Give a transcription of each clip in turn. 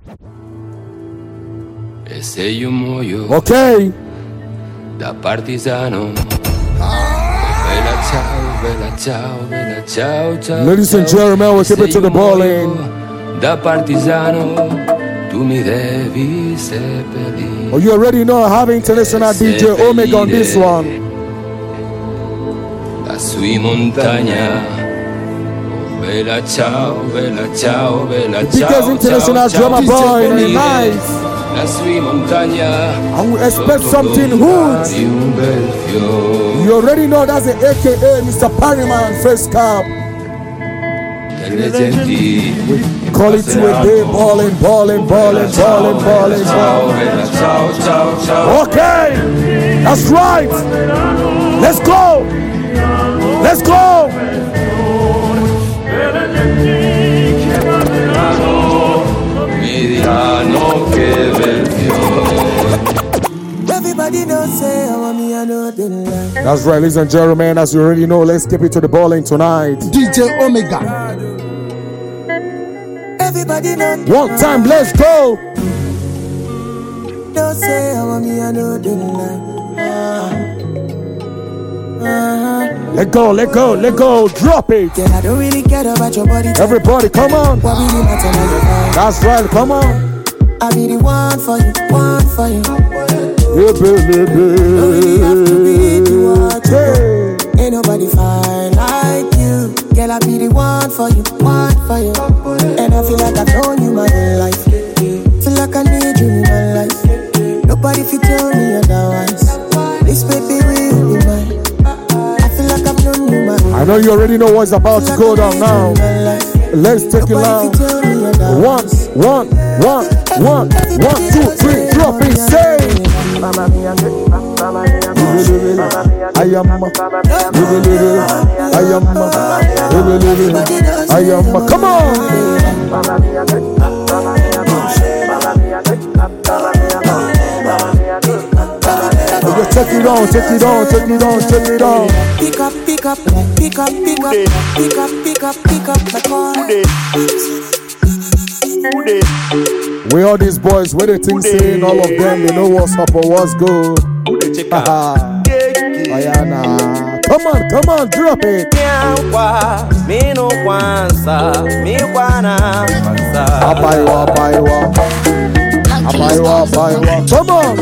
E sei un muoio Ok. da partigiano. Bella ciao, bella ciao, bella ciao, ciao. Ladies and gentlemen, we'll keep it to the ball lane. Da partigiano, tu mi devi seppellire. Oh, you already know I have international DJ Omega on this one. La sui montagna. Oh, bella ciao, bella ciao, bella ciao. Because international drummer boy in the night. La sui montagna. I will expect something huge. You already know that's the AKA Mr. Parryman first cap. Call it to a day, ballin'. Okay, that's right. Let's go. Everybody don't say I want me, I know they lie. That's right, ladies and gentlemen. As you already know, let's keep it to the ball lane tonight. DJ Omega. Everybody don't. One time, let's go. Don't say I want me, I know they lie. Let go. Drop it. Yeah, I don't really care about your body. Everybody, come on. What really matter now your vibe. That's right, come on. I be the one for you. Yeah, baby. Don't really have to be the one. Hey. Ain't nobody fine like you. Girl, I be the one for you. And I feel like I've known you my whole life. Feel like I need you in my life. Nobody fit tell me otherwise. This baby will be mine. I feel like I've known you my whole life. I know you already know what's about to go down now. Let's take it loud. One, 2, 3, drop it, say. I am. Come on. Take it on. Pick up my call. Where all these boys, where they think saying all of them, they know what's up or what's good. Ayana. Come on, drop it. Apaiwa. Come on.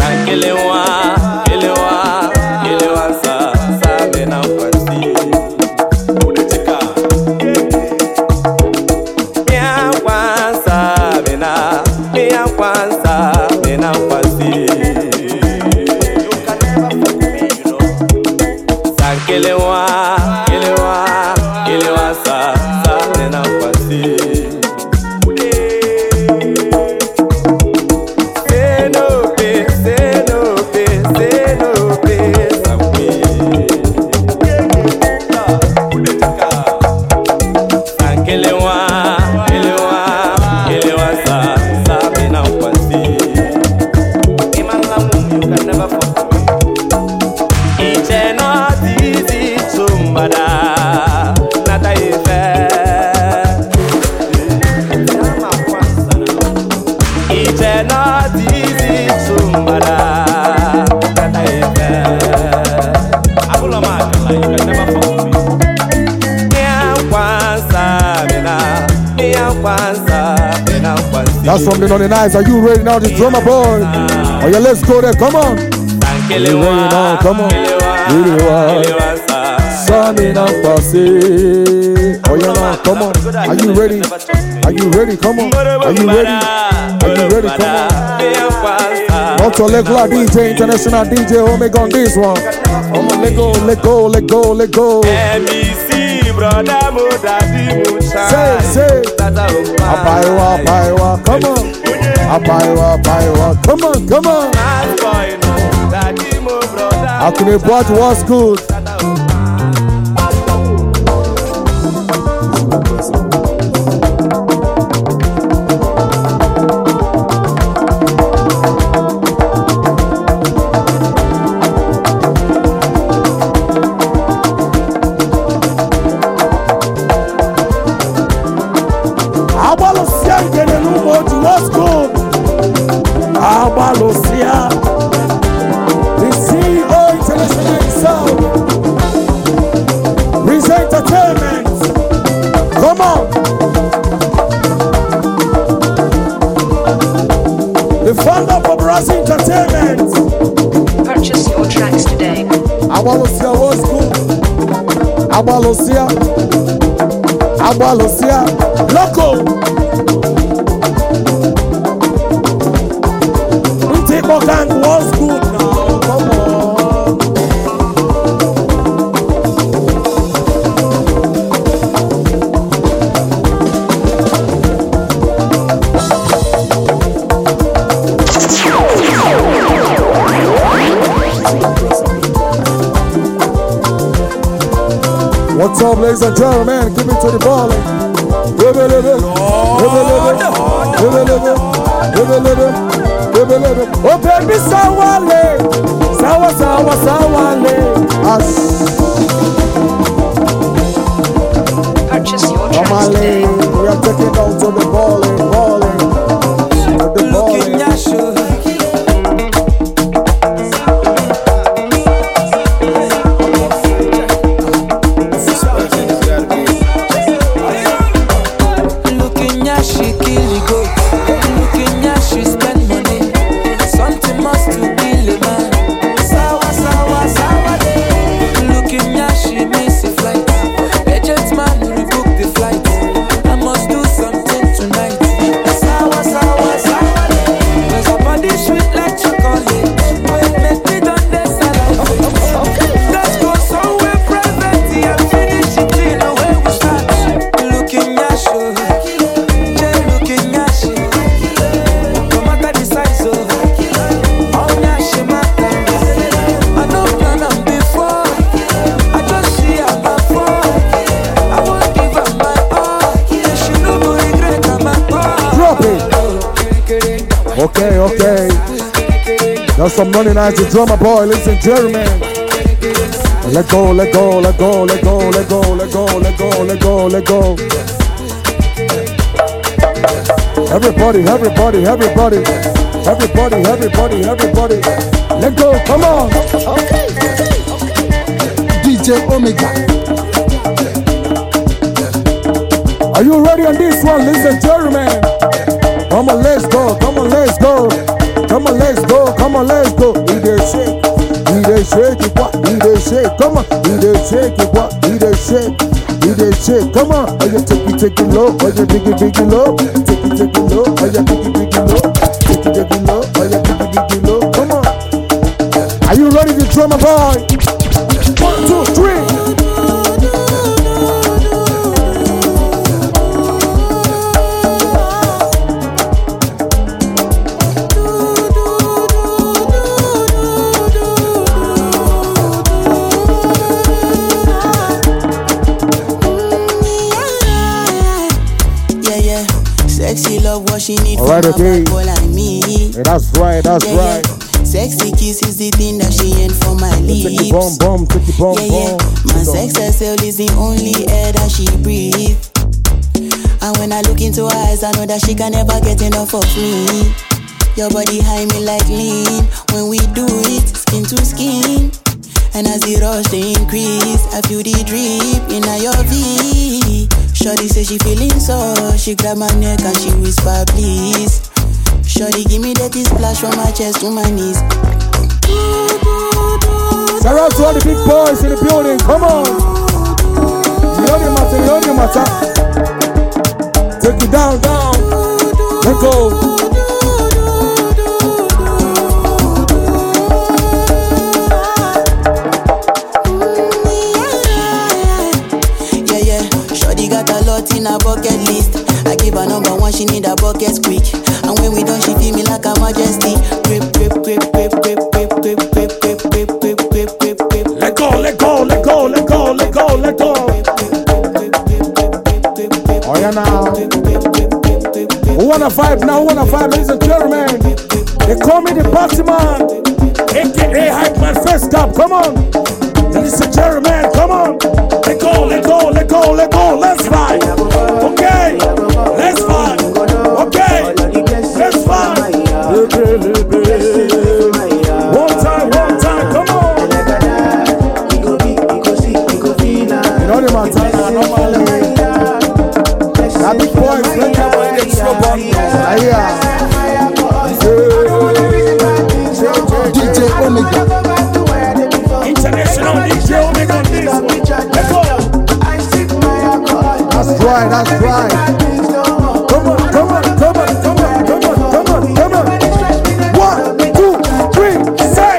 That's from the 99s. Are you ready now, this drummer boy? Oh yeah, let's go there. Come on. Are you ready now? Come on. Oh yeah, now. Come on. Are you ready? Come on. Are you ready? Come on. Not to regular DJ, international DJ Omega on this one. Come on, let go. MEC, brother, Say. Apaiwa. Come on. Apaiwa. Come on. Akune Bot was good. What's good? Lucia, the CEO International himself, Riz Entertainment. Come on. The founder of Brazil Entertainment. Purchase your tracks today. Agba Lucia old school. Agba Lucia, loco. People gang was good now. Come on. What's up, ladies and gentlemen? Give it to the ball. Give it. Oh baby, sawale. Purchase your tracks today. We are taking down to the balling. Looking at you. Okay. That's some money nice to drummer boy, ladies and gentlemen. Let go. Everybody. Let go, come on. DJ Omega. Are you ready on this one, ladies and gentlemen? Come on, let's go. He dey shake it, what? He dey shake. Come on, he dey shake it, what? He dey shake. Come on, oh you take it low, oh you big it low. Take it low, oh you big it low. Take it low, oh you big it low. Come on. Are you ready to drummer boy? 1, 2, 3. She need all right, okay. Like me. Yeah, that's right. Sexy kiss is the thing that she ain't for my lips. Take the bomb. My sex herself is the only air that she breathes. And when I look into her eyes, I know that she can never get enough of me. Your body high me like lean. When we do it, skin to skin. And as the rush they increase, I feel the drip in your V. Shorty say she feeling so. She grab my neck and she whisper please. Shorty give me that splash from my chest to my knees. Shout out to all the big boys in the building. Come on. You matter. Take it down. Let go. In a bucket list, I give her number 1, she need a bucket quick. And when we done, she feel me like a majesty. Grip. Let go. Oh yeah now. Who wanna vibe now? Ladies and gentlemen. They call me the party man, aka Hype Man First Cup. Come on, ladies and gentlemen. Come on. Let go. Let's vibe. Okay. Let's vibe. Okay. Let's vibe. right, that's right. Come on, come on, come on, come on, come on, come on, come on. 1, 2, 3, say.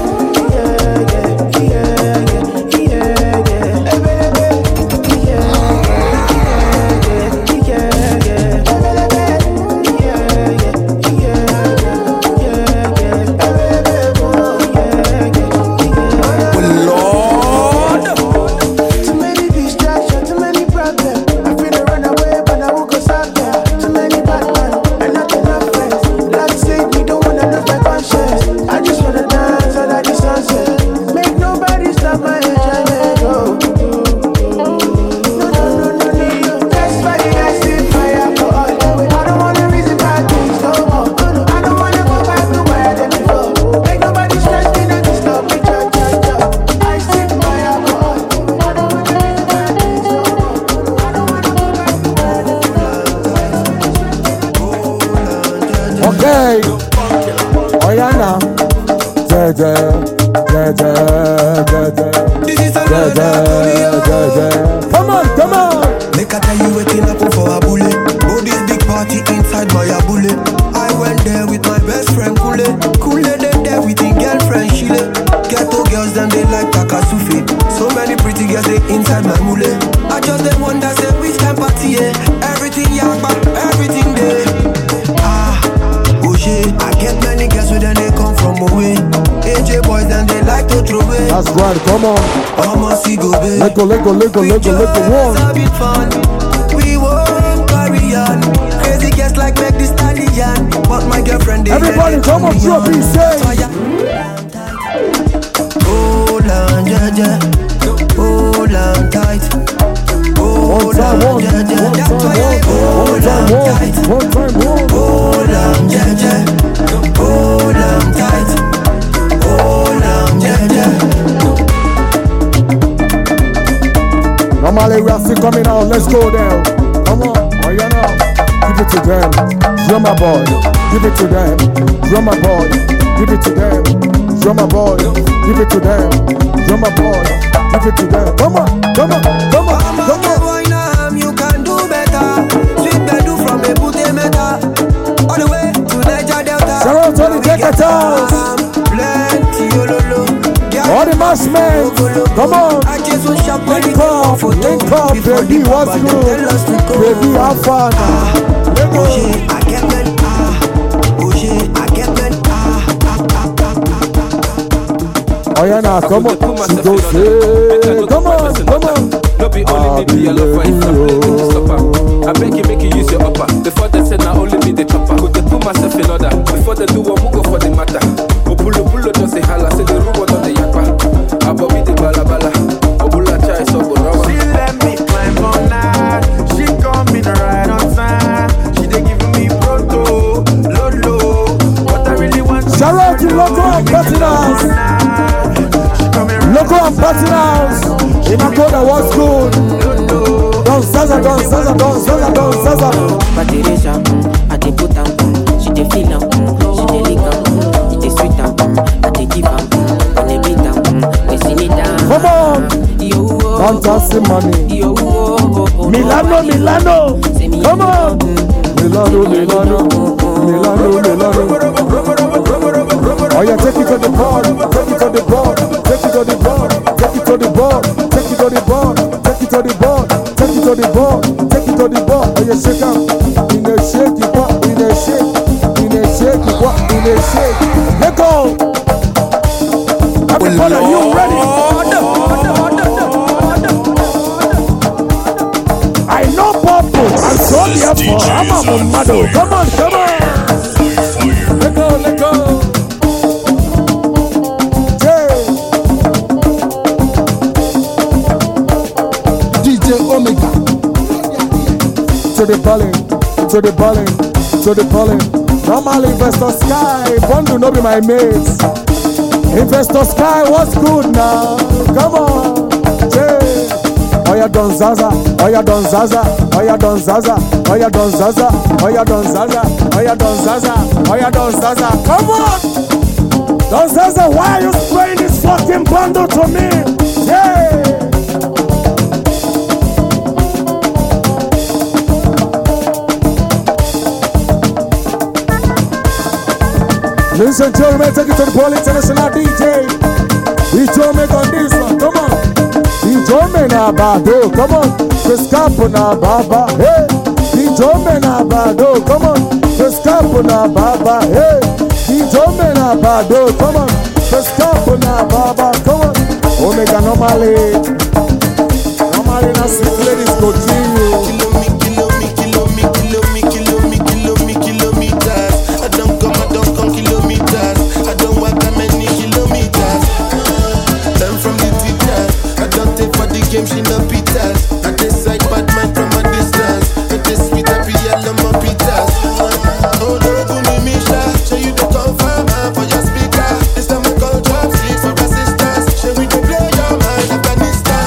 Come on, come on. Make I tell you waiting up for a bullet. Oh, this big party inside my bullet. I went there with my best friend Kule. Kule then there with his girlfriend Shile. Ghetto girls them they like Takasufi. So many pretty girls they inside my mule. I just them wonder say which kind party yeah. Everything yakba, everything there. Oh shit, I get many girls with them they come from away. AJ boys then they like to throw away. That's right, come on. Almost go baby. Let go, let go, let go, let go, let go. Fun. We won't carry on. Crazy guests like make this stallion. But my girlfriend everybody come on, drop it, say. Hold on, jaja. Hold on tight. Hold on, jaja. That's why I hold on tight. Hold on, jaja. Hold on tight. Hold on, jaja. Normally we are still coming out, let's go there. Come on, Ayana, give it to them. Drummer boy, give it to them. Drummer boy, give it to them. Drummer boy, give it to them. Drummer boy, give it to them. Come on, come on, come on, come on. You can do better. Sweet bedu from a Bute Meta. All the way to Niger Delta. Shout out to the Jacketals. Plenty ololo. All the mass men, come on. Link up, baby, what's good? Baby, have fun. Let go. I get men, I get men, Oh yeah, now come on, she goes, hey, come on, come on. No be only me be a lover, if I'm playing to stop her. I beg you, make you use your upper. Before they say now only me the chopper. Could they put myself in order? Before they do one, go for the matter. Opulo pulo just say hala, say the rumor on the yakpa. Abobi the bala bala, Obula chai so burawa. She let me climb on night. She coming right on time. She they giving me proto, lolo. What I really want. Shout out to Loco and Platinums. Loco and Platinums. In a corner, what's good? Don Zaza, Don Zaza, Don Zaza, Don Zaza. Patricia, I dey put am, she dey feel am, she dey lick am, it dey sweet am, I dey give am, I dey beat am, we sing it down. Come on, fantastic money. Milano, Milano, come on. Milano, Milano, Milano, Milano. Oh yeah, take it to the board, take it to the board, take it to the board, take it to the board, take it to the board, take it to the board, take it to the board, take it to the board. Oh yeah, shake up, in a shake, you pop, in a shake, in a shake, you pop, in a shake. Let go. Everybody, are you ready? I know purple, I'm so therefore, I'm a mumado. Come on, come on. Let go, let go. Omega. To the bowling, to the bowling, to the bowling. Normally Investor Sky, Bondo no be my mates. Investor Sky, what's good now? Come on, yeah. Oya Don Zaza, Oya Don Zaza, Oya Don Zaza, Oya Don Zaza, Oya Don Zaza, Oya Don Zaza, Oya Don Zaza. Come on, Don Zaza, why are you spraying this fucking bundle to me? Yeah. Ladies and gentlemen, take it to the Paul International DJ. DJ Omega on this one, come on. DJ Omega Bado, come on. Pescapo na baba, hey. DJ Omega Bado, come on. Pescapo na baba, hey. DJ Omega Bado, come on. Pescapo na baba, come on. Omega normally na sweet ladies go to you. Kilometers. I don't come kilometers. I don't walk that many kilometers. Learn from the teacher. I don't take for the game, she no pitas. I decide bad man from a distance. It is sweet, happy, yellow, my pitas. Oh, no, Gumi Misha. Show you the confirm for your speaker. This time I call drop six for assistance. Show me to blow your mind, Afghanistan.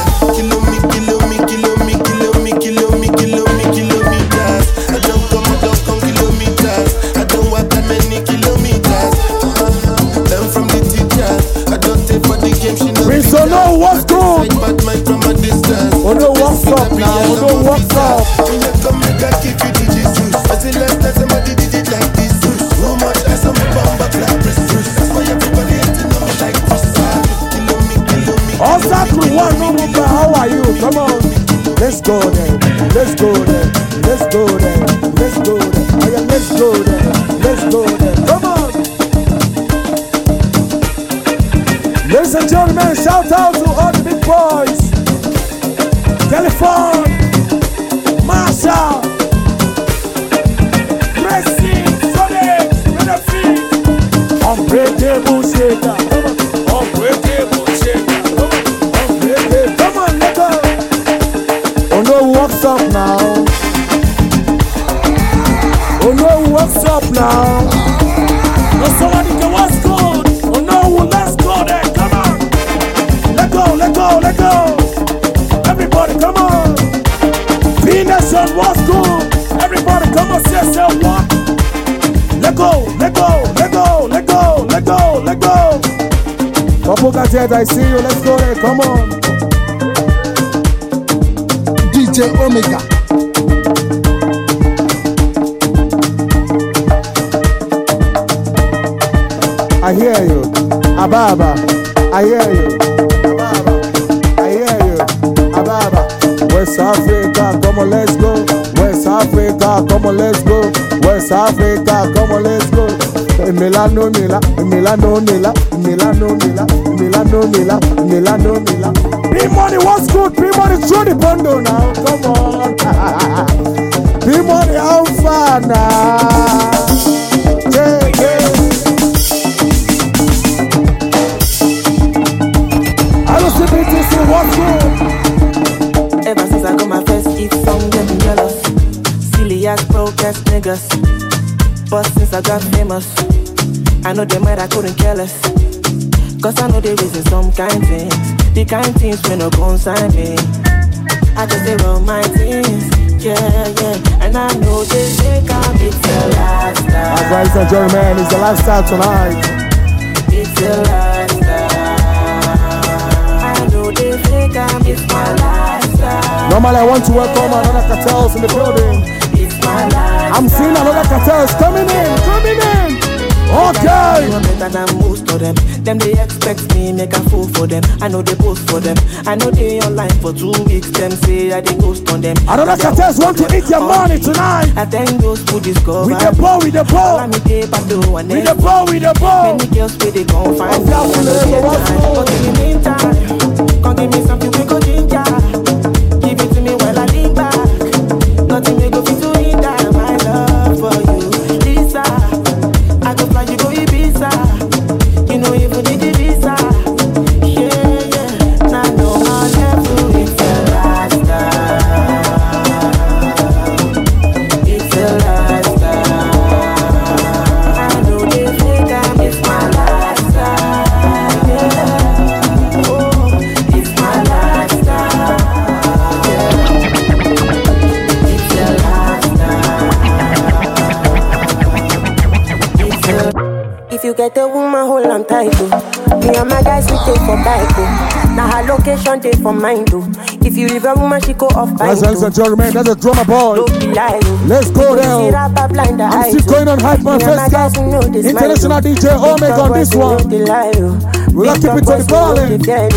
Kilometers. I don't come kilometers. I don't walk that many kilometers. Learn from the teacher. I don't take for the game, she no We so know what's good. Bad mind from a distance. Oh no, what's up now? Oh no, what's up? When you come, make I give you the juice. I say last time somebody did it like this. Too much like some bomba clap. That's why everybody hating on me like this. Osakru, one number, how are you? Come on. Let's go there. Let's go there. Let's go there. Let's go there. Oh yeah, let's go there. Let's go there. Come on. Ladies and gentlemen, shout out to all the big boys. Telephone, Marshall, Messi, Sonic, Benefit, Unbreakable Shaker. Unbreakable Shaker. Unbreakable. Come on, let go. Oh no, what's up now? Oh no, what's up now? No, somebody can what's good. Oh no, let's go there. Come on. Let go, let go, let go. Everybody, come on. P-Nation, what's good? Everybody, come on, say what? Let go, let go, let go, let go, let go, let go. Papu Gadget, I see you. Let's go there. Come on. DJ Omega. I hear you. Ababa. I hear you. Ababa. I hear you. Ababa. West Africa, come on, let's go. West Africa, come on, let's go. West Africa, come on, let's go. Milano, Mila, Milano, Mila, Milano, Mila, Milano, Mila, Milano, Mila. P-Money, what's good? P-Money, throw the bundle now. Come on. P-Money, how far now? Yeah, yeah. I don't see BTC, what's good? Ever since I got my first hit song, getting jealous. Silly ass broke ass niggas. But since I got famous, I know they might I couldn't care less. Cause I know they raising some kind things. The kind things when no consign me. I just say roll my things. Yeah, yeah. And I know they think I'm it's a lifestyle. Alright, ladies and gentlemen, it's the lifestyle tonight. It's a lifestyle. I know they think I'm it's my lifestyle. Normally I want to welcome another cartels in the building. It's my lifestyle. I'm seeing another cartels coming in, coming in. Okay. I'm better than most of them. Them they expect me, make a fool for them. I know they post for them. I know they online for 2 weeks. Them say I they ghost on them. Another cartels want to eat your money tonight. I thank those who discover. With the ball, with the ball. With the ball, with the ball. Many girls where they gon' find me. But in the meantime, come give me something we go ginger. Give it to me while I lean back. Nothing we go fit to hinder my love for you, Lisa. I go fly you go Ibiza. You know even need the visa. Yeah, yeah. Now I know my level. It's a lifestyle. It's a lifestyle. I know they think I miss my lifestyle. Yeah. Oh, it's my lifestyle. Yeah. It's a lifestyle. It's a. If you get a woman, hold on tight, oh. Me and my guys, we take for bike, oh. Now her location, take for mine, oh. If you leave a woman, she go off bike, ladies and gentlemen, that's a drummer boy. Don't be lying, oh. Let's go down. blind eyes. I'm still going on hype my first cap. International DJ Omega on this one. We're gonna keep it to the calling.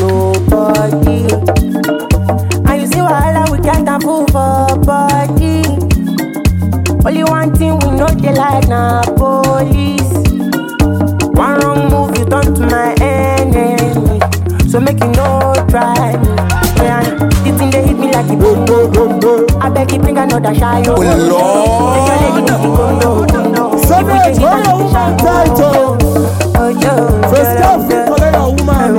And you see why we can't move for body. Only one thing we know they like na police. One wrong move you turn to my enemy. So make you no try me. Yeah, this thing they hit me like a boom. I beg you bring another shy. Oh Lord. Sunday, where your woman title? First off, where your woman?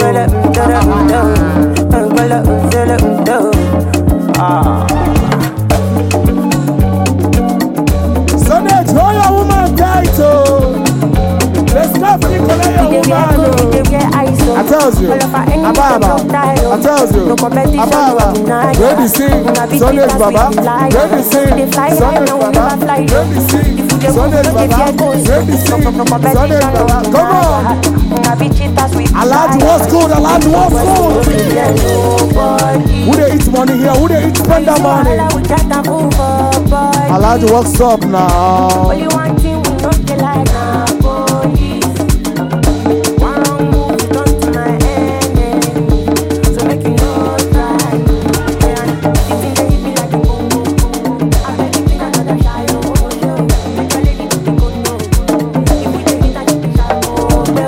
Sunday, where your woman title? Let's go for the woman. I tells you, Ababa. I tells you, Ababa. Ready sing, Sunday's Baba. Ready sing, Sunday's Baba. Ready sing, Sunday's Baba. Ready sing, Sunday's Baba. Come on. Alhaji, what's good? Alhaji, what's good? Who they eat money here? Who they eat spend that money? Alhaji, what's up now? Only one thing we know they like na police. One wrong move you turn to my enemy. So make you no try. Yeah, this thing they hit me like a boom boom boom. I beg you bring another shy oh show. Make your lady do the good no. If we take it and take shy oh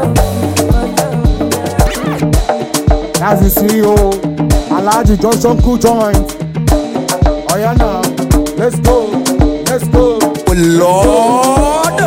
no. As you see, oh, Alhaji Johnson cool joint. Oh yeah, now, let's go, let's go. Oh Lord.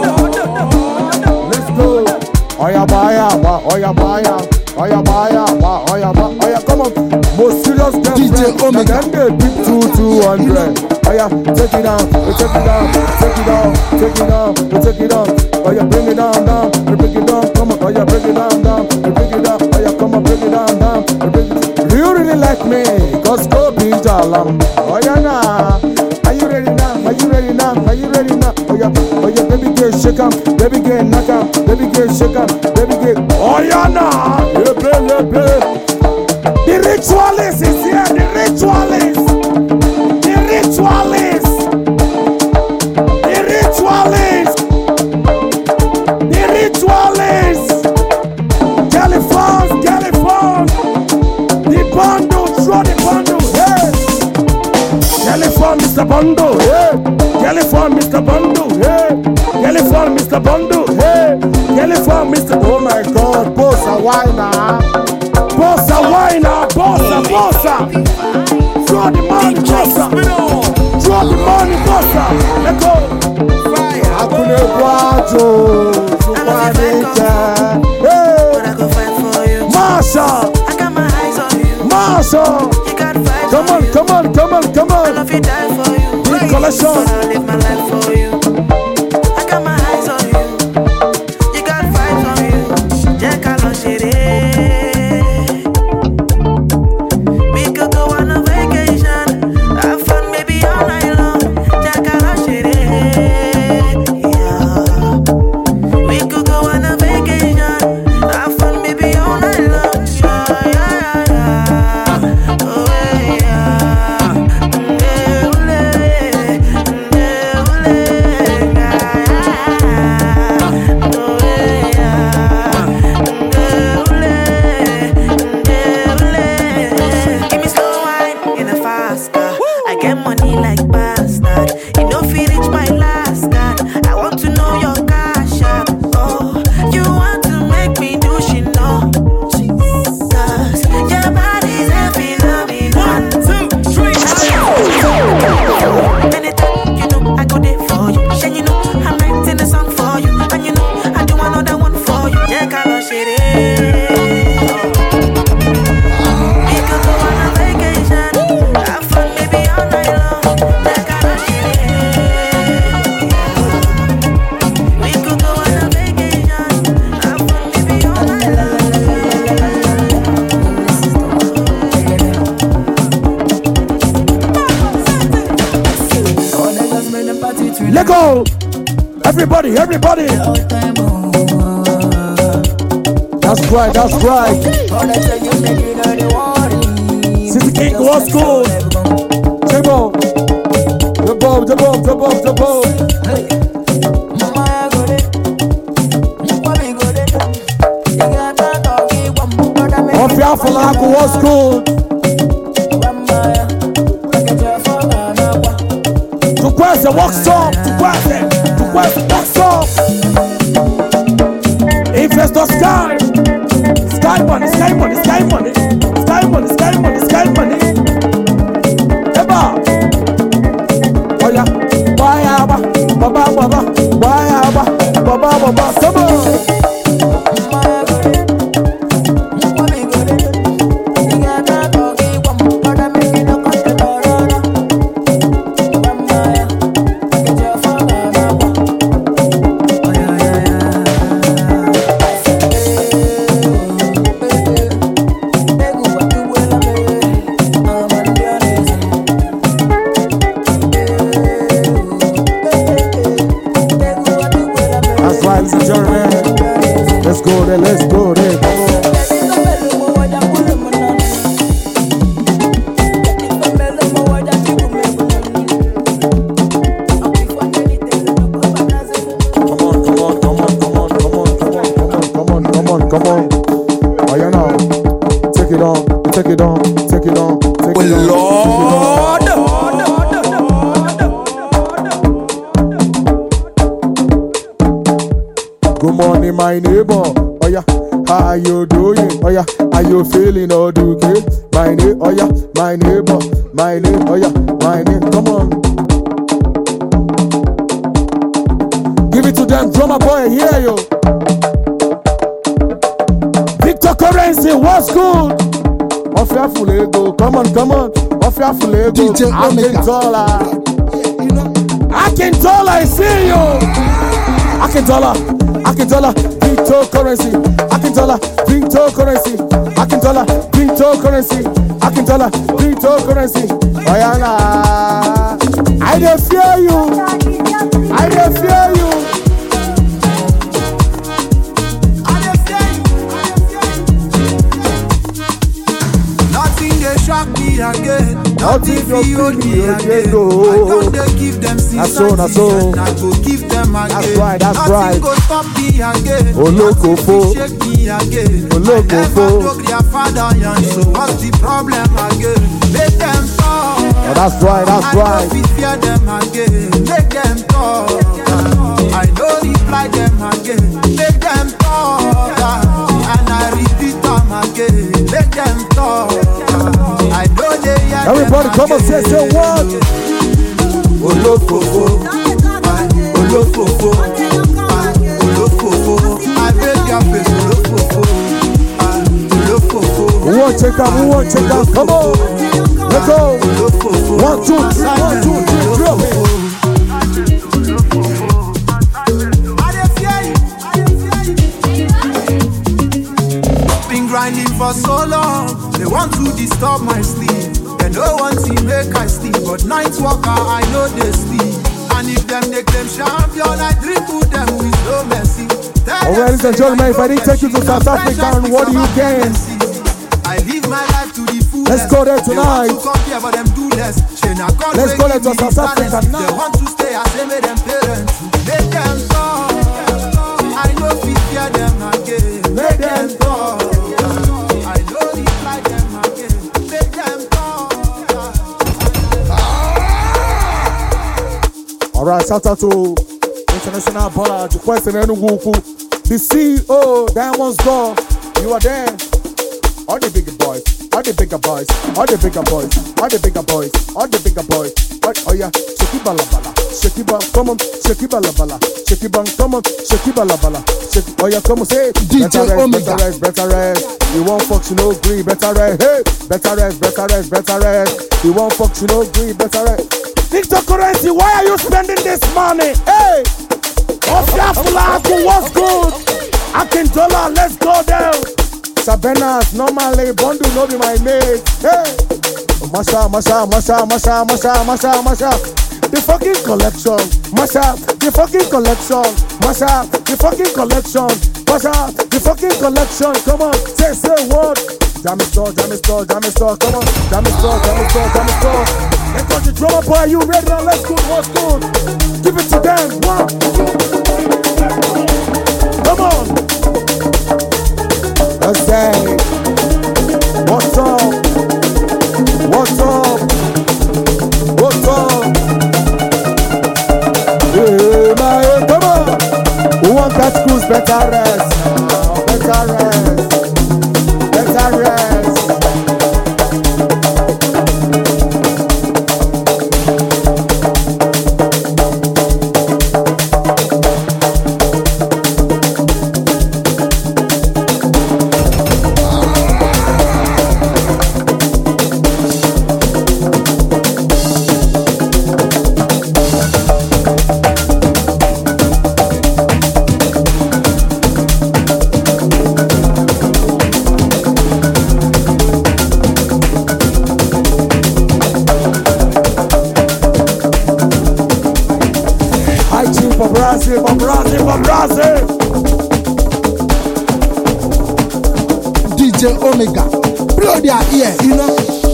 Let's go. Oya baya, oya baya, oya baya, oya baya, oya come on. Most serious DJ Omega. Then they beat 200. Oya take it down, we take it down, take it down, take it down, we take it down. Oya bring it down, down, we bring it down. Come on, oya bring it down, down, we bring it down. Oya come on, bring it down, down, we bring it. Do you really like me? Cause go be jalam. Oya na. Are you ready now? Are you ready now? Are you ready now? Oh yeah, baby girl, shake 'em, baby girl, knock 'em, baby girl, shake 'em, baby girl. Oh yeah, nah, yeah, play. The ritualist is here. The ritualist. The ritualist. The ritualist. The ritualist. California. The bundle, throw the bundle. Hey. California, Mr. Bundle, hey. California, Mr. Bundle, hey. California, Mr. Bundle, hey. California, Mr. Oh my God, Bossa Wina, Bossa Wina, Bossa. Throw the money, Bossa. Throw the money, Bossa. Let go. Akune Guajo, Supanita, hey. Marsha, I got my eyes on you. Marsha. Come on. I love you, die for you. Big collection. I'll live my life for you. I got my eyes on you. You got vibes on you. Jack, I love it. We could go on a vacation. Have fun, maybe all night long. Jack, I love it. Yeah. We could go on a vacation. Have fun, maybe all night long. Yeah. Oh, Let go! Everybody! That's right. City King was cool. Jabo. what's good? Tukwese, what's up? Tukwese, what's up? Investor Sky. Sky money. Eba. Oh yeah. Baba. Come on. Let's go there. Come on. Oh, you know. Take it on. Lord. Good morning, my neighbor. Oh yeah, how you doing? Oh yeah, are you feeling all okay? My neighbor. Oh yeah, my neighbor. Oh yeah, my neighbor. Come on. Give it to them, drummer boy. Hear you. Victor Currency, what's good? Off your full ego. Come on. Off your full ego. DJ Omega. Akintola, I see you. Akintola, Victor Currency. Akintola, Victor Currency. Oyana, I don't fear you. Nothing they shock me again. Nothing for you again. I don't give them since I go give them again. That's right. Nothing go stop me again. Olokofo. Shake me again. Olokofo. I never took their father young, so what's the problem again? Make them talk. Oh, that's right. I don't fear them again. Make them talk. I don't reply them again. Make them talk. And I repeat them again. Make them talk. I know they hear everybody come and say what? Olofofo. I beg your face. Olofofo. Who won't check out? Come on. Let's go. 1, 2, 3, drop it. Been grinding for so long. They want to disturb my sleep. They no want to make I sleep, but night walker I know they sleep. And if them they claim champion, I dribble them with no mercy. Oh, ladies and gentlemen, if I didn't take you to South Africa, what do you gain? I live my life to the full. Let's go there tonight. Let's go there to South Africa now. They want to stay, I say make them parents. Make them talk. I know we fear them again. Make them talk. I know reply them again. Make them talk. Alright, shout out to International Baller, Tukwese Enugu, the CEO, Diamonds Door. You are there. All the bigger boys. Oh yeah, shake it bala bala, shake it bala, come on, shake it bala bala, shake it bang, come on, shake it bala bala, shake it. Oh yeah, come on, say DJ Omega. Better rest. You won't fuck, you no agree, better rest. Hey, better rest. You won't fuck, you no agree, better rest. Victor Currency, why are you spending this money? Hey, off your flag, what's good? Akintola, let's go there. Sabenas, normally, Bondu no be my mate. Hey, Masha. The fucking collection. Masha, the fucking collection. Masha, the fucking collection. Masha, the fucking collection. Come on, say what? Jammy store. Come on, Jammy store. Let's go to drummer boy. You ready now? Let's go. What's good? Give it to them. One. Come on. Let's say, what's up? better rest. Better rest. Better rest. Brazil. DJ Omega, blow their ear, you know.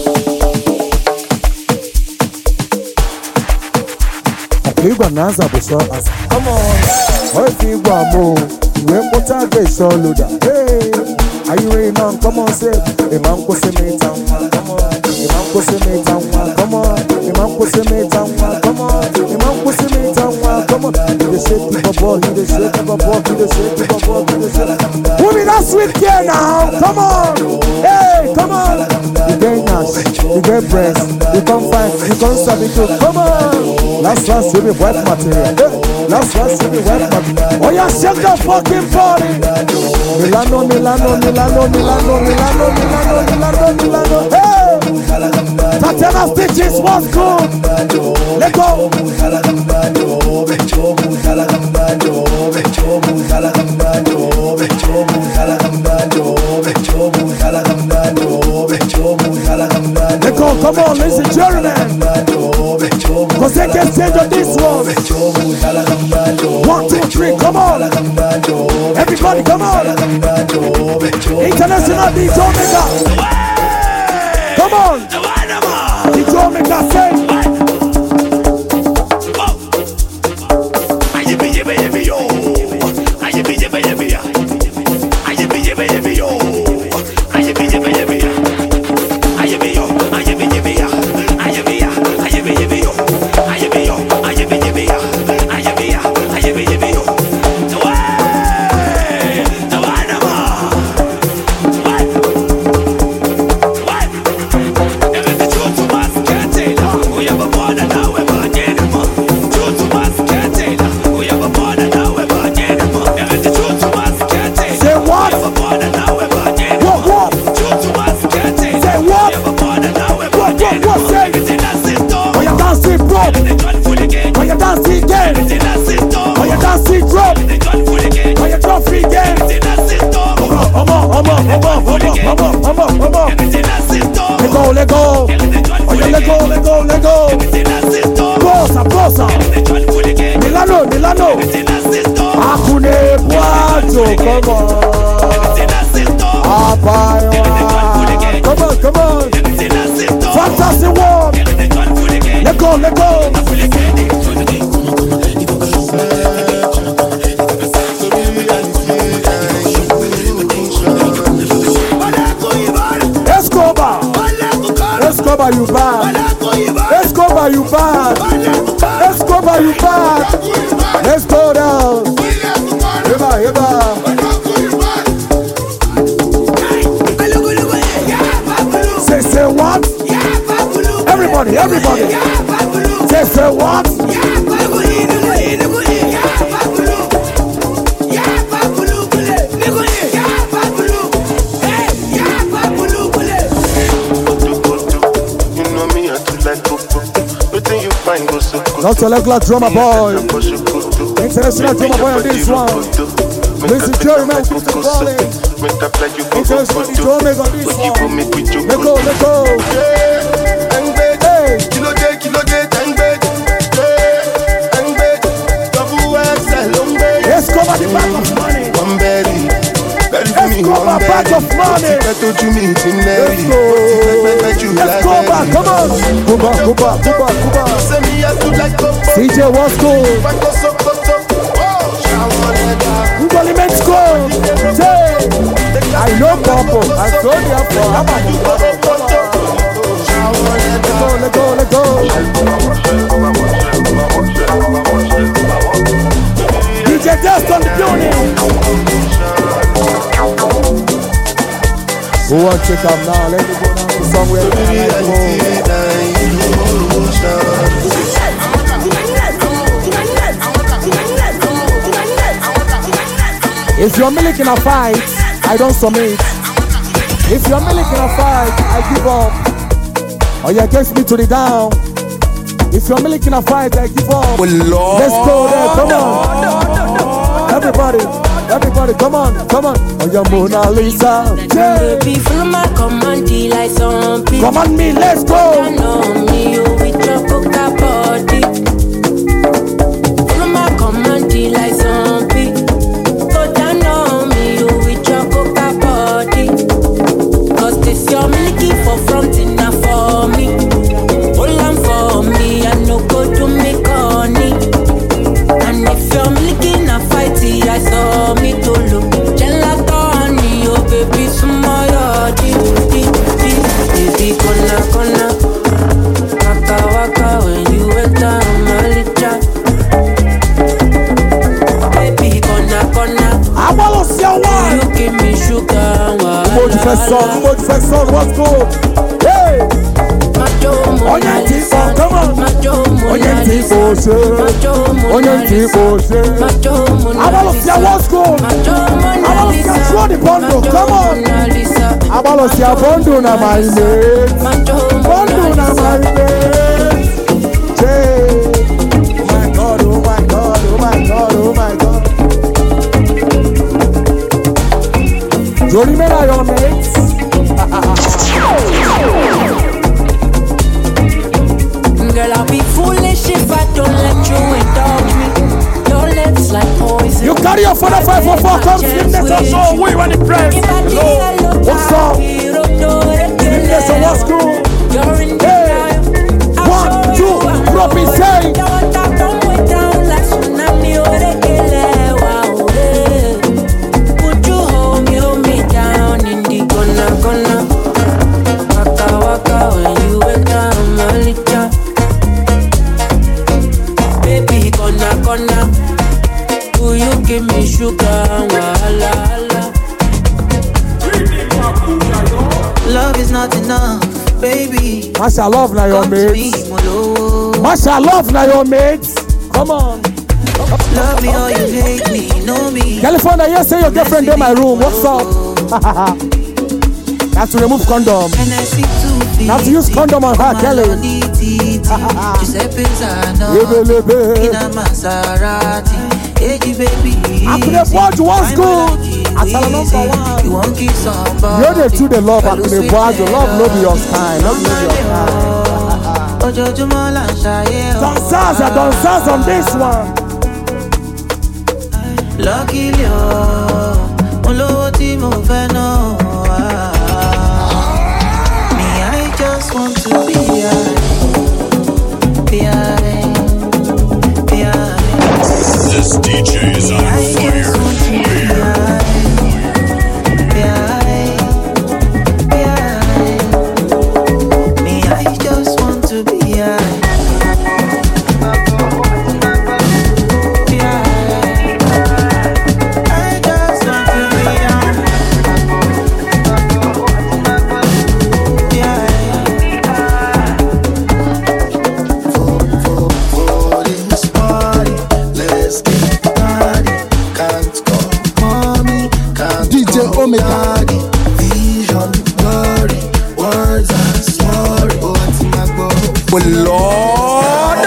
You gonna answer the short answer. Come on. What if you go move? When put out the show loader. Hey, are you ready now? Come on, say. Imam Koseme Tangwa. Come on. Imam Koseme Tangwa. Come on. Imam Koseme Tangwa. Come on. Imam Koseme Tangwa. Come on. He the shake the ball. He the shake the ball. He the shake the ball. He the shake. Who be that sweet girl now? Come on. Hey, come on. You get nash. You get breast. You come find. You come serve it too. Come on. Last you be wet material. Last you be wet material. Oh yeah, shake the fucking body. Milano, Milano, Milano, Milano, Milano, Milano, Milano, Milano. Hey! Tatiana Stitches was good. Let go. Let go, come on, ladies and gentlemen. Cause they can change on this one. 1, 2, 3, come on. Everybody, come on. International DJ Omega. Come on. DJ Omega, say. Let go. Posa. Milano. Akune Puato, come on. Come on. Fantastic walk. Let go. Escobar, you bad. Let's go down. Eba. Say what? Everybody. Say what? Dr. Legla drummer boy. International drummer boy on this one. Listen, Jerry, man, keep the calling. International DJ Omega on this one. Let go. Hey. Escobar, the bag of money. Escobar, bag of money. Escobar, come on. Cuba. CJ, what's good? Let's go. I know Papa. I told you Let go. DJ Dust on the building. want to take up now. Let me go down to somewhere where I like to go. If you're milk in a fight, I don't submit. If you're milk in a fight, I give up. Or you against me to the down. If you're milk in a fight, I give up. Oh, Lord. Let's go there, come on. Everybody, come on. Oh, your Mona Lisa. Yeah. Command me, let's go. You're milky for front enough for me. Hold on for me, I no go to make honey. And if you're milky in a fighty, I saw me to look. Gelato honey, oh baby, smile, baby, kona. Waka, when you enter my licha. Baby, kona. I want to see a one. You give me sugar. Who first song, what's good? Hey! Onion Tipo, come on! Onion Tipo, I want to see what's good! I want to see throw the bundle, come on! I want to see a bundle na my mate! Bundle na my mate! Hey! Oh my God! Jolly men are your mates. Girl, I'll be foolish if I don't let you indulge me. Your lips like poison. You carry your 4544, come slim this and show we when it press. What's up? Slim this and what's cool? Hey! 1, 2, drop it, say! Waka, when you enter my licha. Baby, kona. Will you give me sugar? Wahala. Love is not enough, baby. Masha love na your mates. Masha love na your mates. Come on. Love me or you hate me, know me. California, you say your girlfriend in my room. What's up? Have to remove condom. Have to use condom on her, Kelly. In a Maserati. Hey, baby. After the watch, what's good? You won't kiss somebody. You're the two the love. After the watch, the love no be your kind. Love no be your kind. Dancers on this one. Lucky you. Just want to be This DJ is on fire. I just want to be Omega. Vision, glory, words and story. Oh, Lord.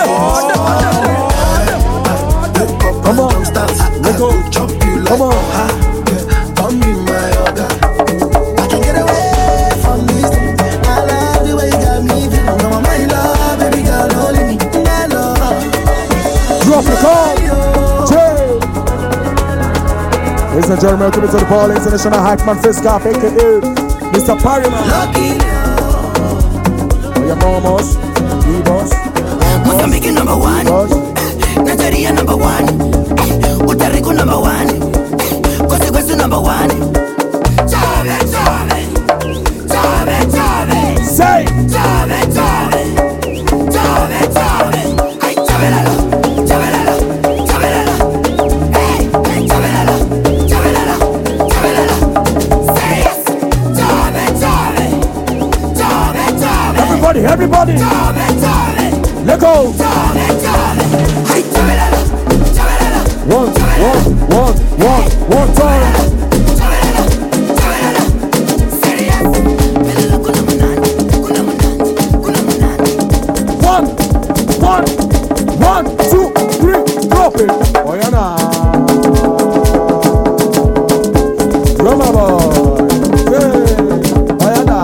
Come on, let's go. Come on. Come be my order. I can't get away from this. I love the way you got me. No, my love, baby girl, only me. My love. Drop the call. Ladies and gentlemen, welcome to the Ball International Hypeman Fiska, aka Mr. Parryman. Oh, your mamas, D-Boss. Mozambique number one, Nigeria number one, Puerto Rico number one, Costa Rica number one. Chave. Say. Chave. Ay, chavelalo. Hey, chavelalo. Let go. One time. One, two, three, drop it. Oyana. Drummer boy. Yeah. Oyana.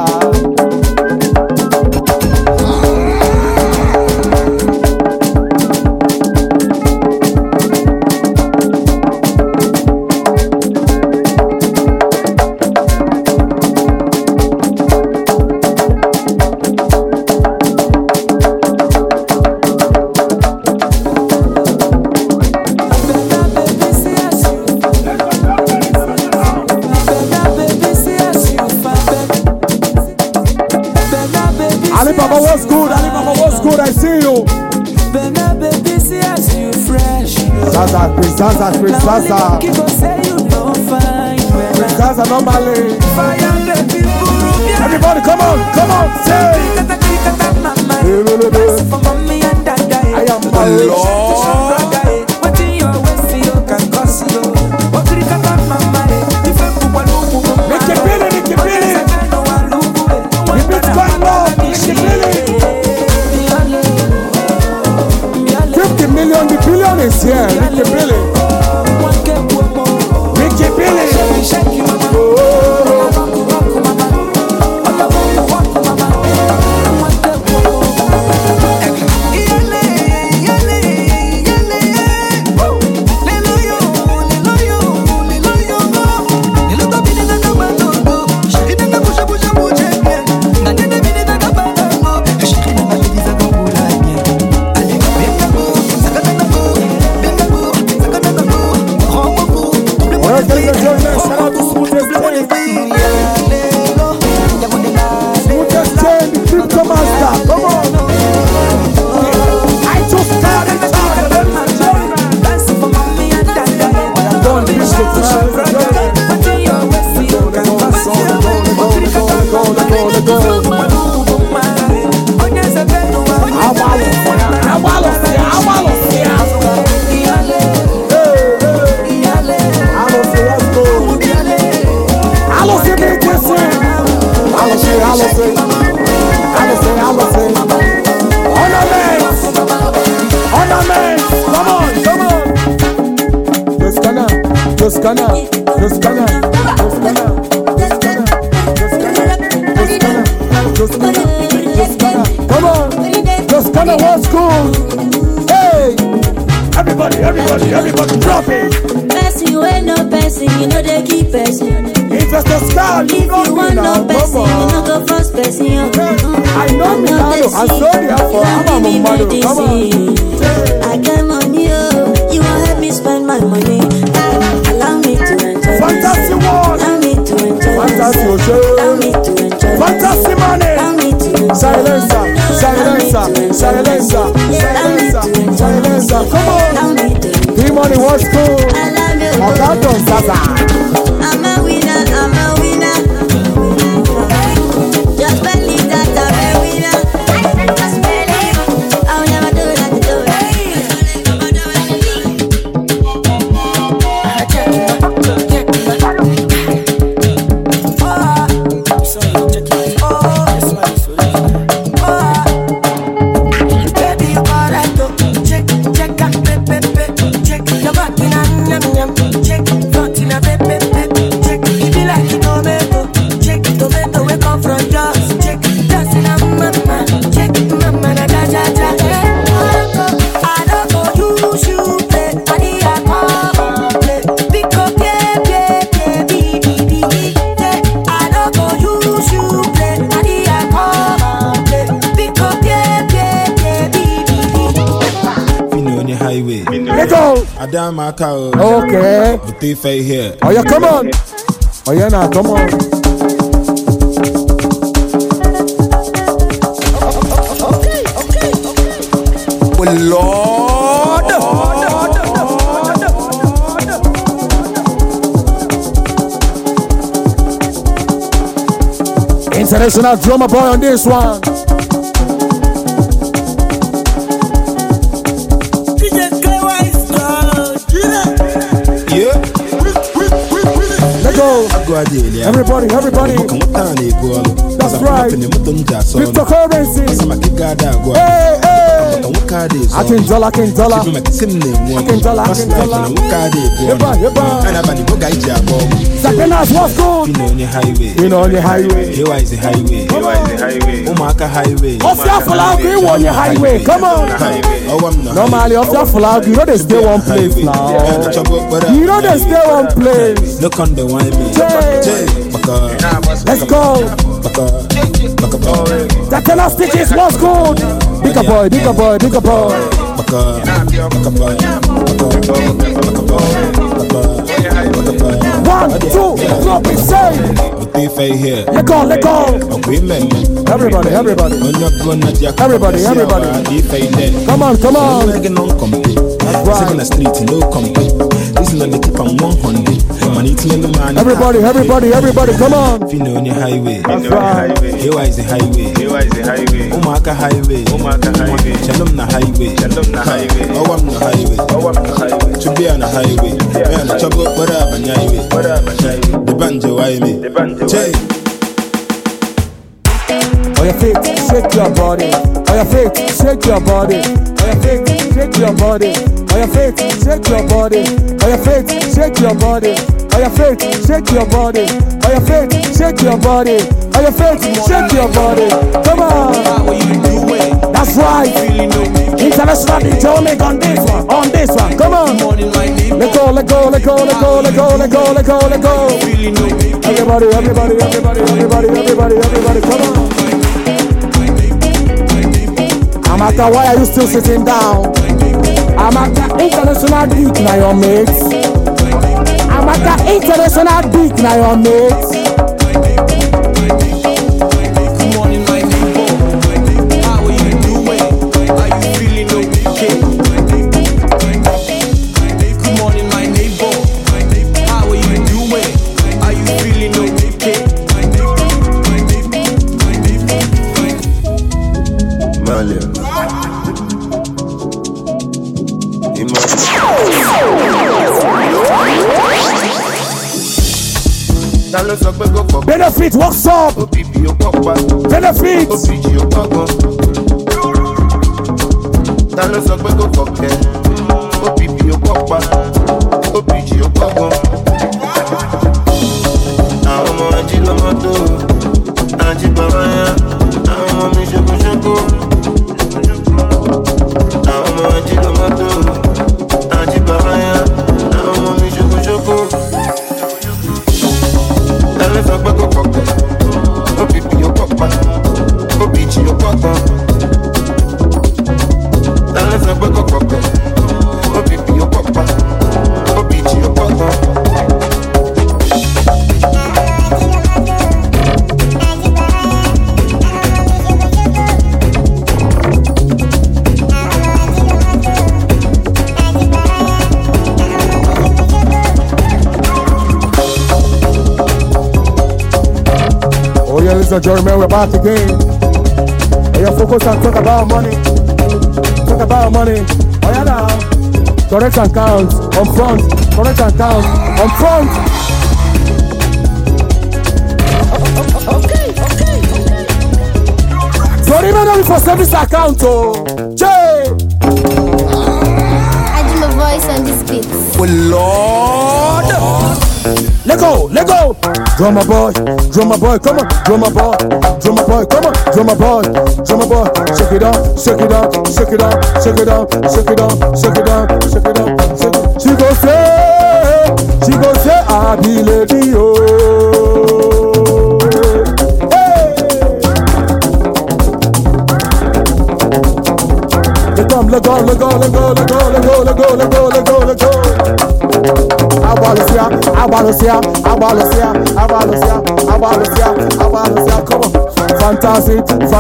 Alibaba was good. Alibaba was good. I see you. Zaza, Chris Zaza. Chris Zaza normally. Everybody, come on, say. I am my Lord. Make it Billy. If it's quite low, make it Billy. 50 million, the billion is here. Make it Billy. Make it Billy. Everybody drop it. Passing, you ain't no passing, you know they keep passing. It's just a style, if you want no passing, you know go first passing. I know Milano, I saw the for I'm a model. Come on. I got money, you won't help me spend my money. Allow me to enjoy. Fantastic one. Allow me to enjoy. Fantastic show. Allow me to enjoy. Fantastic money. Allow me to enjoy. Silencer. Come on. Money was cool. I love you. I'm a winner. Just believe that I'm a winner. Just believe. I'll never do it like you do Okay. The thief ain't here. Oh yeah, come on. Oh yeah, now come on. Okay. Well, Lord. International drummer boy on this one. Everybody. That's right. Cryptocurrency. Hey. I can dollar. Sakenas, what's good? You know on your highway. Here is the highway. Umaka highway. Off your flag, you on your highway. Come on. Normally, off your flag, you know they stay one place now. You know they stay one place. Look on the wine. Let's go. Sakenas stitches, what's good? Bigger boy. 1, 2, drop it, say. Let go. Everybody. Come on. Right. Everybody, come on. Fino on your highway. That's right. Here is the highway. Umaka highway. Shalom na highway. Owam na highway. To be on a highway. And the trouble, whatever, highway. The banjo, highway. On your feet, shake your body. On your feet, shake your body. On your feet, shake your body. On your feet, shake your body. On your feet, shake your body. On your feet, shake your body. On your feet, shake your body. On your feet, shake your body. Come on. That's right. International DJ Omega on this one. Come on. Let go. Everybody. Come on. Amaka, why are you still sitting down? Amaka, international dick na your mates. Amaka, international dick na your mates. Good morning, my neighbor. How are you doing? Are you feeling okay? Good morning, my neighbor. How are you doing? Are you feeling okay? Malia. Benefit, what's up? Benefit. Jeremy, we're back again. And you focus and talk about money. Oh yeah now. Correct and count on front. Okay. So remember for service account, Jay. I do my voice on this beat. Oh Lord. Let go. Drummer boy, come on. Drummer boy, come on. Drummer boy. Shake it down. She go say, I be lady, oh. Hey. Let go. Abalosia, come on. Fantasy,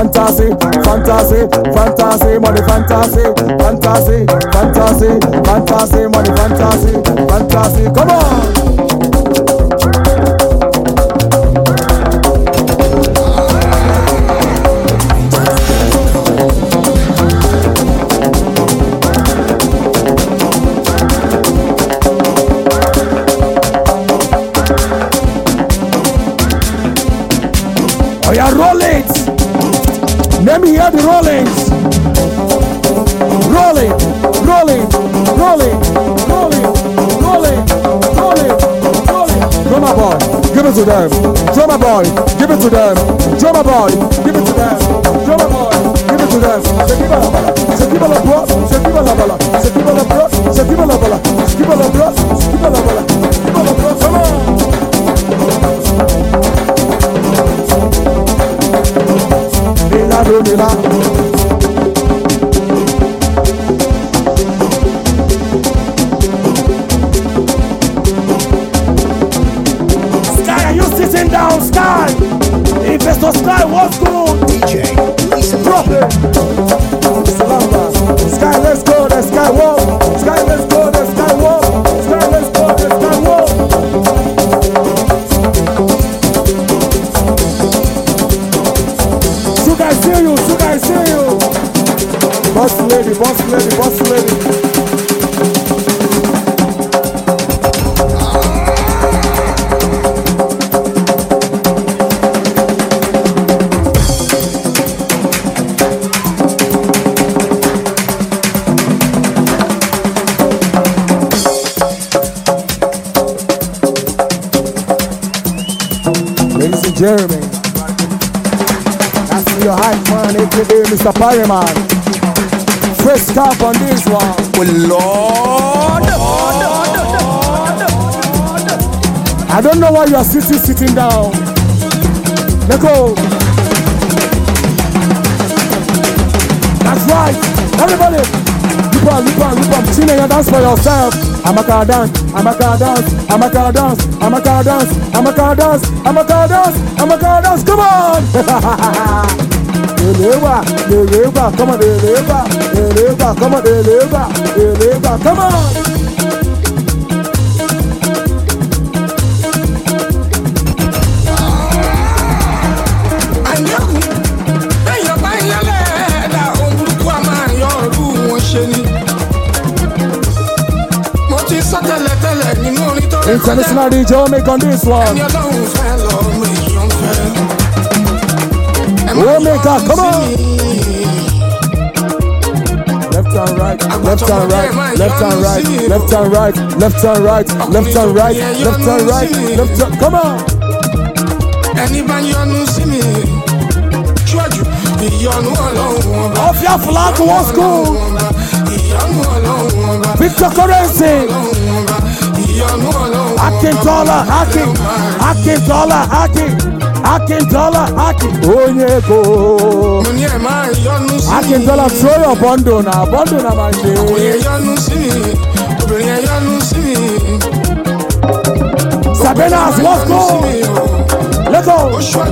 money, fantasy, come on. yeah, roll it. Let me hear the rollings. Roll it, roll it, roll it, roll it, roll it, roll it, roll it. Drummer boy, give it to them. Drummer boy, give it to them. Drummer boy, give it to them. Drummer boy, give it to them. C'est qui va la bala, c'est qui va la bala, c'est qui va la bala, c'est qui va la bala, c'est qui va la bala, c'est qui va la bala, c'est qui va la bala, come on. Mila, Mila. Sitting down, Sky. Investor Sky, what's good? DJ, drop it. Sky, let's go. Let's Sky walk. Sky, let's go. Let's Sky walk. Sky, let's go. Let's Sky walk. Sugar, I see you. Sugar, I see you. Boss lady, boss lady, boss lady. Jeremy, that's your hype man, aka Mr. Pyroman. Fresh cap on this one. Well, Lord. I don't know why you are sitting down. Let's go. That's right. Everybody, look on. Chile, you dance for yourself. I'm a car dance. I'm a car dance. I'm a car dance. I'm a car dance. I'm a car dance. I'm a car dance. I'm a car dance. Come on. Deliver. Come on, deliver. Come on, deliver. Come on. International DJ Omega on this one. Omega, come on. Left and right, left and right, left and right, left and right, left and right, left and right, left and right, left and come on. Anybody you see me? Off your flag, what's good? Victor Currency. Hacking dollar. Oh yeah, go. Hacking dollar, throw your bundle now, my day. Sabenas, let's go. Let's go.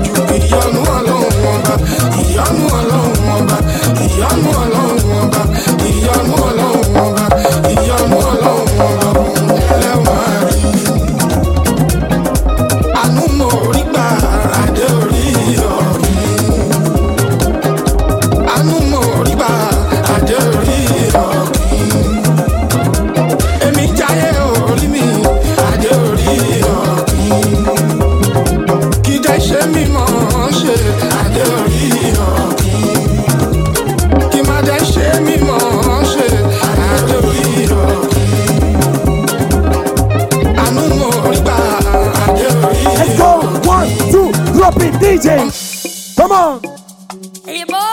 DJ, come on. Hey, boy.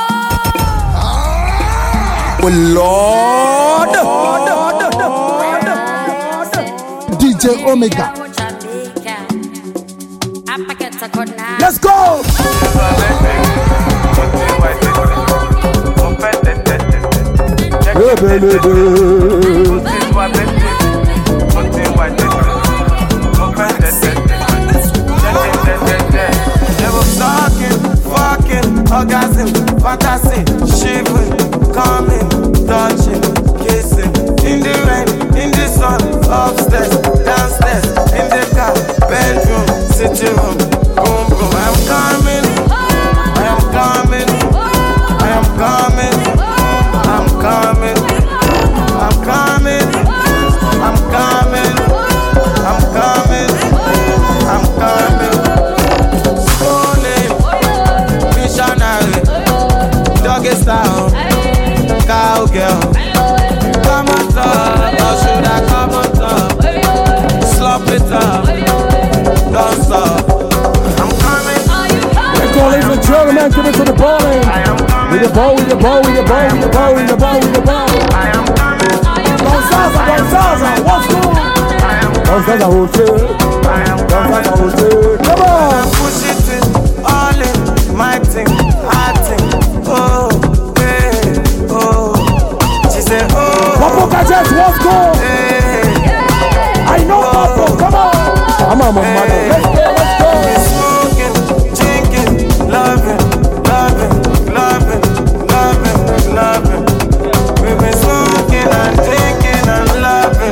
Oh, Lord. DJ Omega. Let's go. Orgasm, fantasy, shivering, coming, touching, kissing, in the rain, in the sun, upstairs, downstairs, in the car, bedroom, sitting room, boom boom. I am coming, I'm coming, I'm coming, I'm coming, I'm coming, I'm coming, I'm coming, I'm coming. ball, with the ball, with the ball, with the ball, with the ball, with the ball. Gonzaga, what's good? Gonzaga hotel. Come on. Push it in, all in, my thing, I think. Oh, hey, oh. She said, oh. Papo Gadget, what's good? Hey. I know Papo, come on. I'm on my mother. Let's go. Smoking, drinking, loving. We've been smoking and drinking and loving.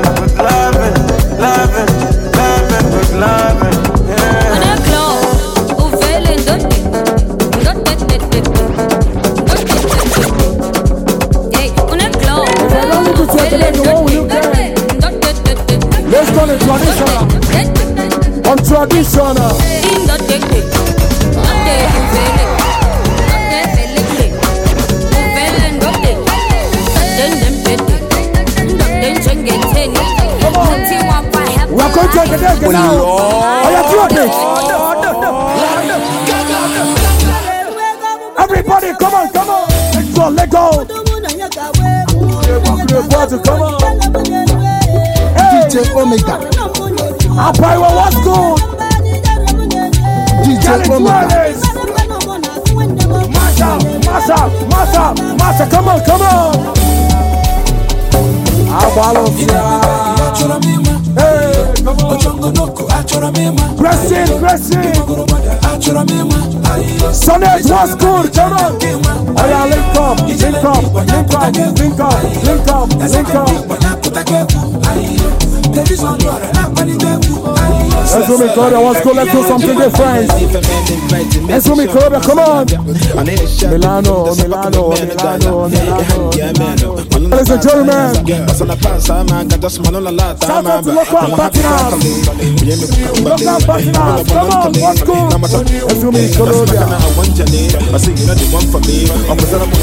Yeah. On a club, ou velen dotte. Hey, on a club. Let's go to traditional. On traditional. We are going to take the deck now. Are you doing this? Everybody, come on. Let go. Come on. Hey. DJ Omega. Apaiwa, what's good? DJ Omega. Masha, come on. Hey, come on. Pressing. Sonnet, what's good? Come on. Oh yeah, link up. Let's do me Colombia, what's good? Let's do something different. Let's do me Colombia, come on. Milano. Ladies and gentlemen, shout out to local partners. Come on, what's good? Let's do me Colombia. 1, 2,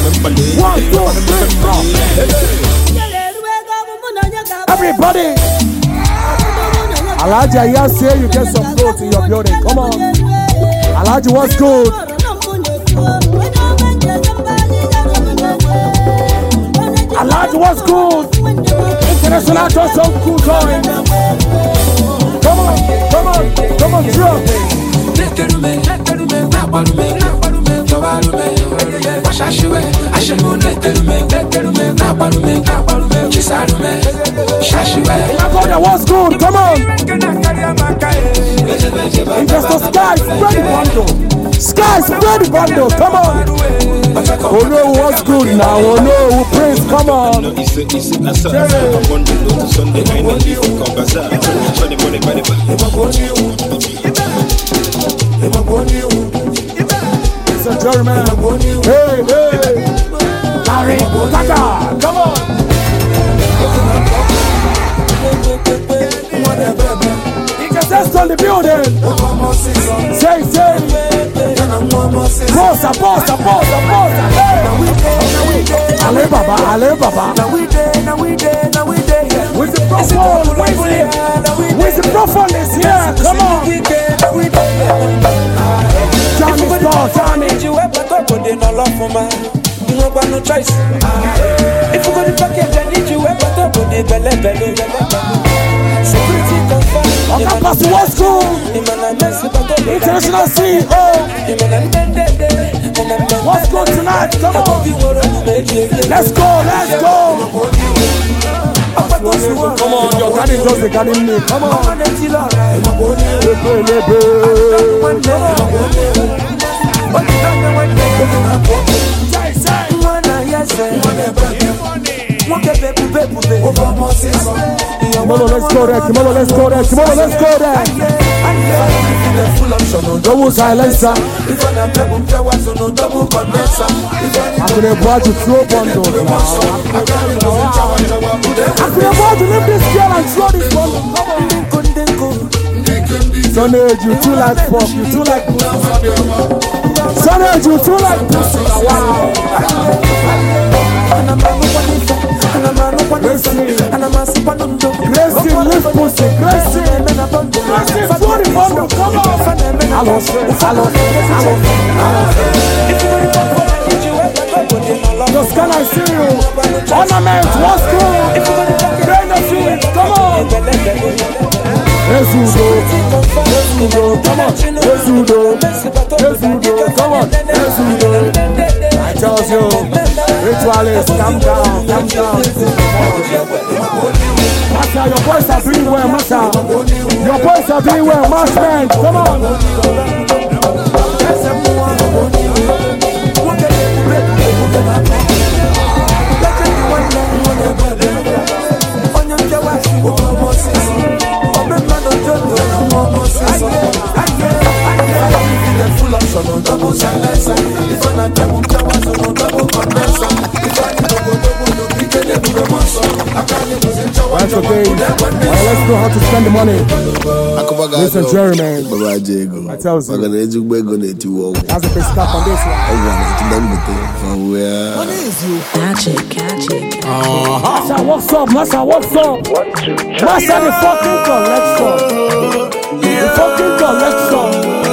3, 4. Everybody. Alaji, I say you get some clothes in your building. Come on. Alaji, what's good? Alaji, what's good? International does some cool going. Come on, drop. What's good? Come on. Investor Sky, spread the bundle. Come on. Oh no, what's good now? Oh no, praise, come on. It's a German. Hey. Larry, Kaka, come on. Just on the building. Say. Bossa. Ale Baba. Now we there. With the prophet is here. Come on. Johnny. You ever talk with no love for man? You no got no choice. If you got the package, I need you ever talk with the belly. Security confirmed. Okay, Pastor, what's cool? International CEO. What's good tonight? Come on. Let's go. Come on, your daddy does the garden me. Come on. Kimolo, let's go there. Double silencer. I'm gonna about to throw bundles now. I'm about to leave this girl and throw this bundle. Sonny, you too like pop. You too like pussy. Sonny, you too like pussy. Wow. Gracie, lift pussy. Gracie, throw the bundle. Come on. Hello. Just can I see you? Ornament, what's good? Benefit, come on. Yesudo, come on. Yesudo, come on. Yesudo. I tell you, ritualists, calm down. Master, your boys are doing well, Master. Your boys are doing well, Master. Come on. That's okay. Let's know how to spend the money. Listen, Jerry, man. I tell you. That's the best stuff on this one. Magic. Massa, what's up? Massa, the fucking collection. The fucking collection.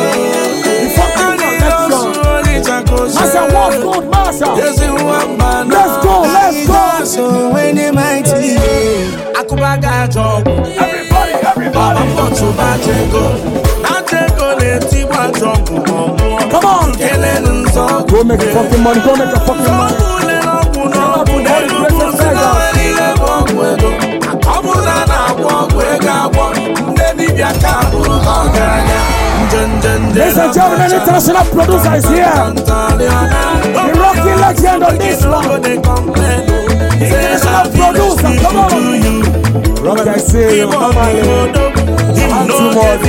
Massa, what's good, Massa? Let's go. So when they might leave, Akubaga job. Everybody. I'm going to Bajego. Come on. Go make the fucking money. Ladies and gentlemen, international producer is here. The Rocky legend on this one. International producer, come on. Rocky, I see you. Come on. I'm too much.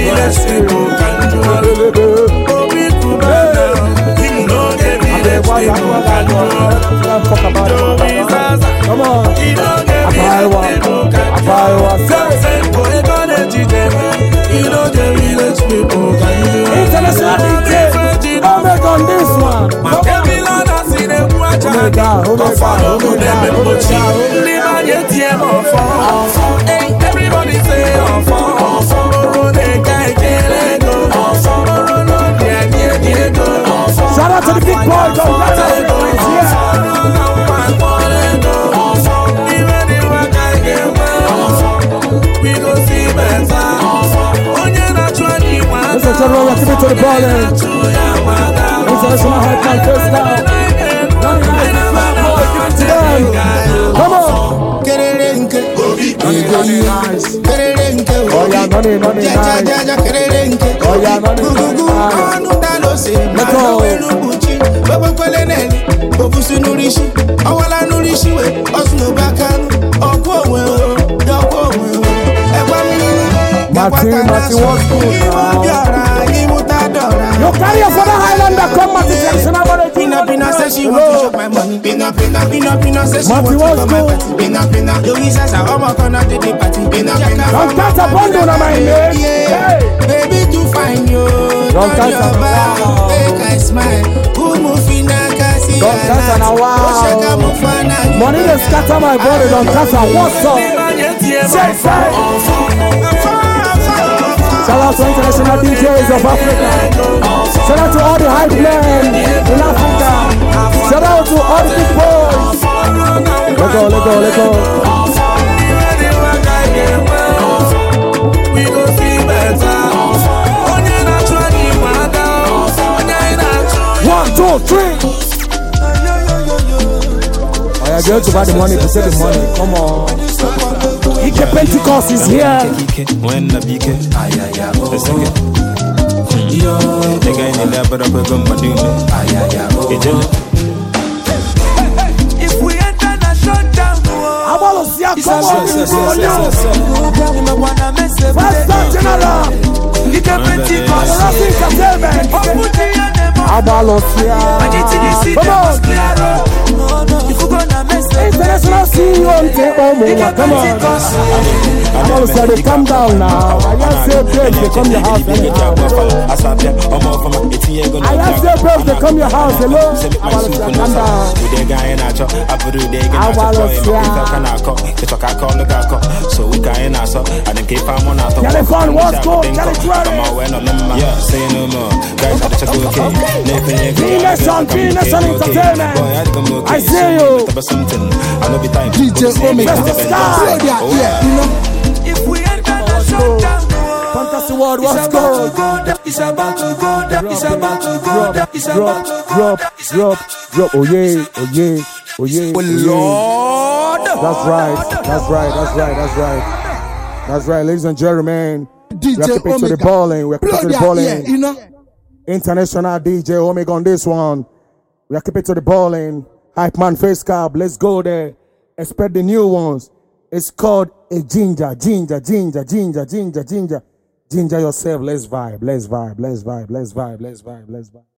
Come on. International DJ, Omega on this one. Everybody say shout out to the big boys on that we go see better. Listen, children, we're coming to the ball end. International hype man first down. Come on. Oh yeah, money nice. Oh yeah, money nice. Let's go. Martin, what's good now? You carry your father Highlander, come Martin Jackson, I'm gonna do Pina says she wants to chop my money. Pina says she wants to chop my party. Pina, Joey says I'm gonna do the party. Pina, don't catch a bundle on my name. Baby, to find you. Don't catch a bundle. Make I smile. Who moving na kasi? Don't catch a wow. Money is scatter my body. Don't catch a what's up? Say. Shout out to international DJs of Africa. Shout out to all the hype men in Africa. Shout out to all the big boys. Let go. We go see better. 1, 2, 3. I go to buy the money to save the money. Come on. Ike Pentecost is here. When the BK, the second. The guy in the lab, but I'm going to do it. If we enter the shutdown, I want to see a come on. First general. Ike Pentecost. Abalosia. Come on. International CEO, come on. I'm going to say, calm down now. I just say, say babes, they come your house anyhow. I just say babes, they come your house, hello. Telephone, what's good? Yeah, say no more. Guys, I check okay. Venus on Entertainment. I see you. DJ Omega. If we enter the shutdown, Fantasy World, what's good? it's about to go down. It's about to go down. It's about to go down. Drop. Oh yeah, oh yeah, oh yeah. Lord. That's right, ladies and gentlemen. DJ we are keeping to the balling. We are keeping to the balling. You know. International DJ Omega on this one. We are keeping to the balling. Hype man face cab. Let's go there. Expect the new ones. It's called a ginger. Ginger yourself. Let's vibe.